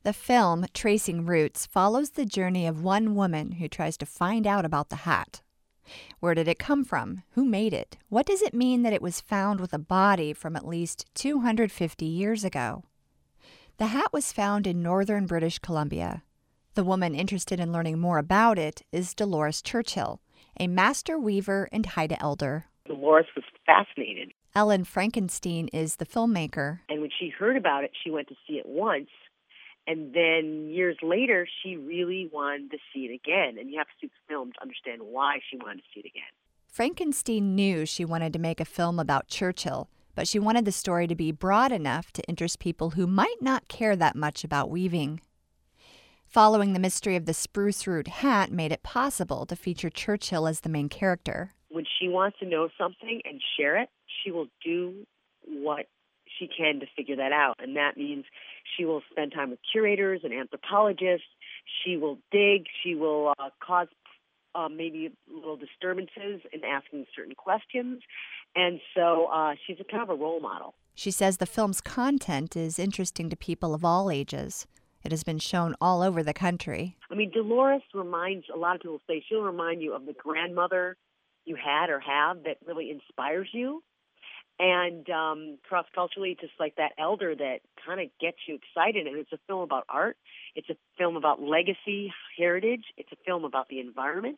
The film, Tracing Roots, follows the journey of one woman who tries to find out about the hat. Where did it come from? Who made it? What does it mean that it was found with a body from at least 250 years ago? The hat was found in northern British Columbia. The woman interested in learning more about it is Dolores Churchill, a master weaver and Haida elder. Dolores was fascinated. Ellen Frankenstein is the filmmaker. And when she heard about it, she went to see it once. And then years later, she really wanted to see it again. And you have to see the film to understand why she wanted to see it again. Frankenstein knew she wanted to make a film about Churchill, but she wanted the story to be broad enough to interest people who might not care that much about weaving. Following the mystery of the spruce root hat made it possible to feature Churchill as the main character. When she wants to know something and share it, she will do what she can to figure that out. And that means she will spend time with curators and anthropologists. She will dig. She will cause maybe little disturbances in asking certain questions. And so she's a kind of a role model. She says the film's content is interesting to people of all ages. It has been shown all over the country. I mean, Dolores reminds, a lot of people say, she'll remind you of the grandmother you had or have that really inspires you. And cross-culturally, just like that elder that kind of gets you excited. And it's a film about art. It's a film about legacy, heritage. It's a film about the environment.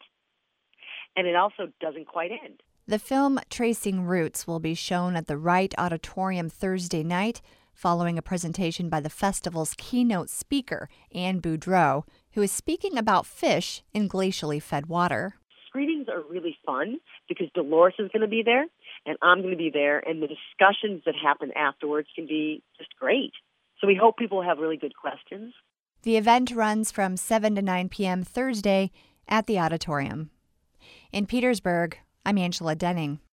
And it also doesn't quite end. The film Tracing Roots will be shown at the Wright Auditorium Thursday night, following a presentation by the festival's keynote speaker, Anne Boudreau, who is speaking about fish in glacially fed water. Screenings are really fun because Dolores is going to be there and I'm going to be there, and the discussions that happen afterwards can be just great. So we hope people have really good questions. The event runs from 7 to 9 p.m. Thursday at the auditorium. In Petersburg, I'm Angela Denning.